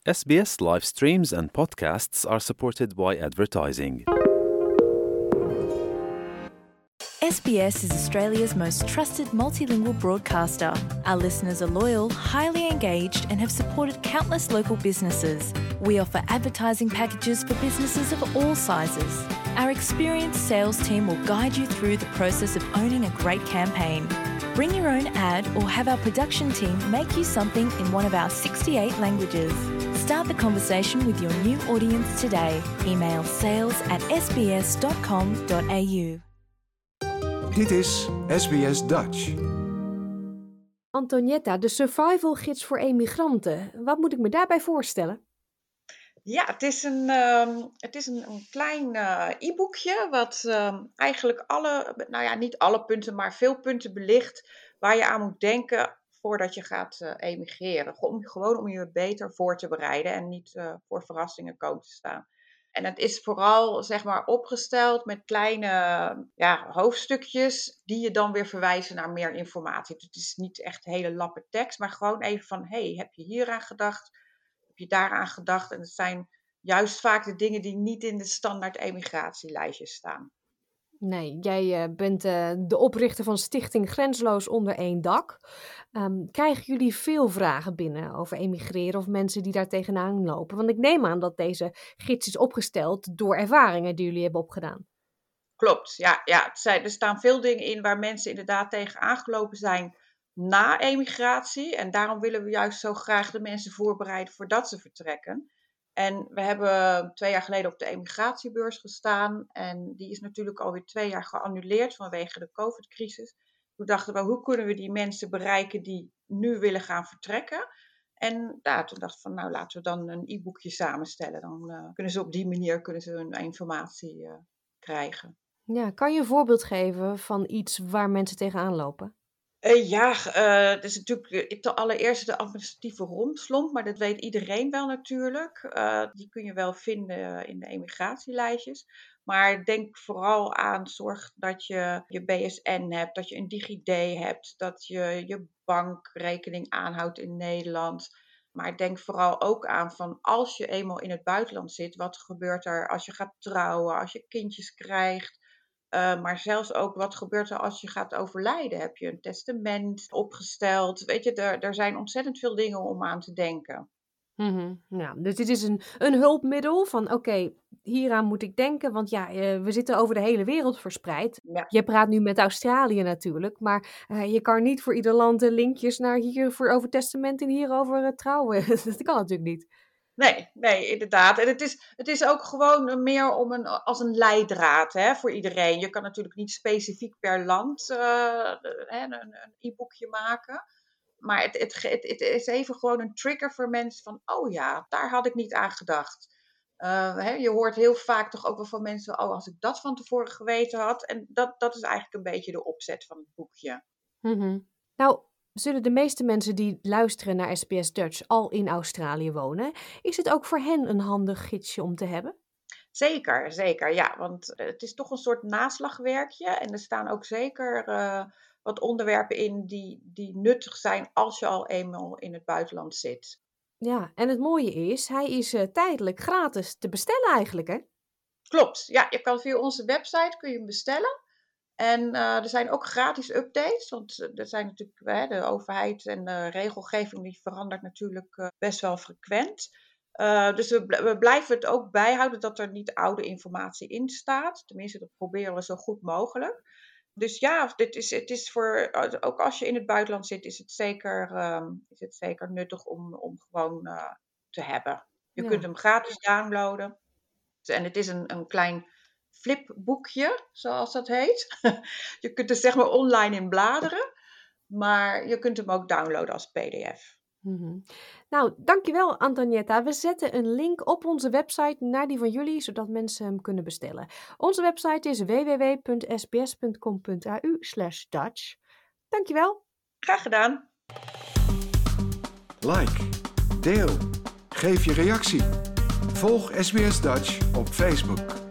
SBS live streams and podcasts are supported by advertising. SBS is Australia's most trusted multilingual broadcaster. Our listeners are loyal, highly engaged, and have supported countless local businesses. We offer advertising packages for businesses of all sizes. Our experienced sales team will guide you through the process of owning a great campaign. Bring your own ad or have our production team make you something in one of our 68 languages. Start the conversation with your new audience today. Email sales@sbs.com.au. Dit is SBS Dutch. Antonietta, de survival gids voor emigranten. Wat moet ik me daarbij voorstellen? Ja, het is een klein e-boekje wat eigenlijk niet alle punten, maar veel punten belicht waar je aan moet denken voordat je gaat emigreren. Gewoon om je beter voor te bereiden en niet voor verrassingen komen te staan. En het is vooral opgesteld met kleine hoofdstukjes die je dan weer verwijzen naar meer informatie. Het is niet echt hele lappen tekst, maar gewoon even van, heb je hier aan gedacht? Heb je daaraan gedacht? En het zijn juist vaak de dingen die niet in de standaard emigratielijstjes staan. Nee, jij bent de oprichter van Stichting Grenzeloos onder één dak. Krijgen jullie veel vragen binnen over emigreren of mensen die daar tegenaan lopen? Want ik neem aan dat deze gids is opgesteld door ervaringen die jullie hebben opgedaan. Klopt, ja. Er staan veel dingen in waar mensen inderdaad tegenaan gelopen zijn na emigratie. En daarom willen we juist zo graag de mensen voorbereiden voordat ze vertrekken. En we hebben 2 jaar geleden op de emigratiebeurs gestaan. En die is natuurlijk alweer 2 jaar geannuleerd vanwege de COVID-crisis. Toen dachten we, hoe kunnen we die mensen bereiken die nu willen gaan vertrekken? En toen dacht ik van, laten we dan een e-boekje samenstellen. Dan kunnen ze op die manier hun informatie krijgen. Ja, kan je een voorbeeld geven van iets waar mensen tegenaan lopen? Het is natuurlijk allereerst de administratieve rompslomp, maar dat weet iedereen wel natuurlijk. Die kun je wel vinden in de emigratielijstjes. Maar denk vooral aan, zorg dat je je BSN hebt, dat je een DigiD hebt, dat je je bankrekening aanhoudt in Nederland. Maar denk vooral ook aan van, als je eenmaal in het buitenland zit, wat gebeurt er als je gaat trouwen, als je kindjes krijgt? Maar zelfs ook, wat gebeurt er als je gaat overlijden? Heb je een testament opgesteld? Weet je, er zijn ontzettend veel dingen om aan te denken. Mm-hmm. Ja, dus dit is een hulpmiddel van oké, hieraan moet ik denken. Want we zitten over de hele wereld verspreid. Ja. Je praat nu met Australië natuurlijk. Maar je kan niet voor ieder land linkjes naar hier over testament en hier over trouwen. Dat kan natuurlijk niet. Nee, inderdaad. En het is ook gewoon meer als een leidraad voor iedereen. Je kan natuurlijk niet specifiek per land een e-boekje maken. Maar het is even gewoon een trigger voor mensen van, oh ja, daar had ik niet aan gedacht. Je hoort heel vaak toch ook wel van mensen, oh, als ik dat van tevoren geweten had. En dat is eigenlijk een beetje de opzet van het boekje. Mm-hmm. Nou, zullen de meeste mensen die luisteren naar SBS Dutch al in Australië wonen? Is het ook voor hen een handig gidsje om te hebben? Zeker, ja. Want het is toch een soort naslagwerkje. En er staan ook zeker wat onderwerpen in die nuttig zijn als je al eenmaal in het buitenland zit. Ja, en het mooie is, hij is tijdelijk gratis te bestellen eigenlijk, hè? Klopt, ja. Je kan via onze website kun je hem bestellen. En er zijn ook gratis updates, want er zijn natuurlijk de overheid en de regelgeving die verandert natuurlijk best wel frequent. Dus we blijven het ook bijhouden dat er niet oude informatie in staat. Tenminste, dat proberen we zo goed mogelijk. Dus ja, het is voor, ook als je in het buitenland zit, is het zeker nuttig om gewoon te hebben. Je kunt hem gratis downloaden. En het is een klein flipboekje, zoals dat heet. Je kunt er online in bladeren, maar je kunt hem ook downloaden als pdf. Mm-hmm. Nou, dankjewel Antonietta. We zetten een link op onze website naar die van jullie, zodat mensen hem kunnen bestellen. Onze website is www.sbs.com.au/Dutch. Dankjewel. Graag gedaan. Like, deel, geef je reactie. Volg SBS Dutch op Facebook.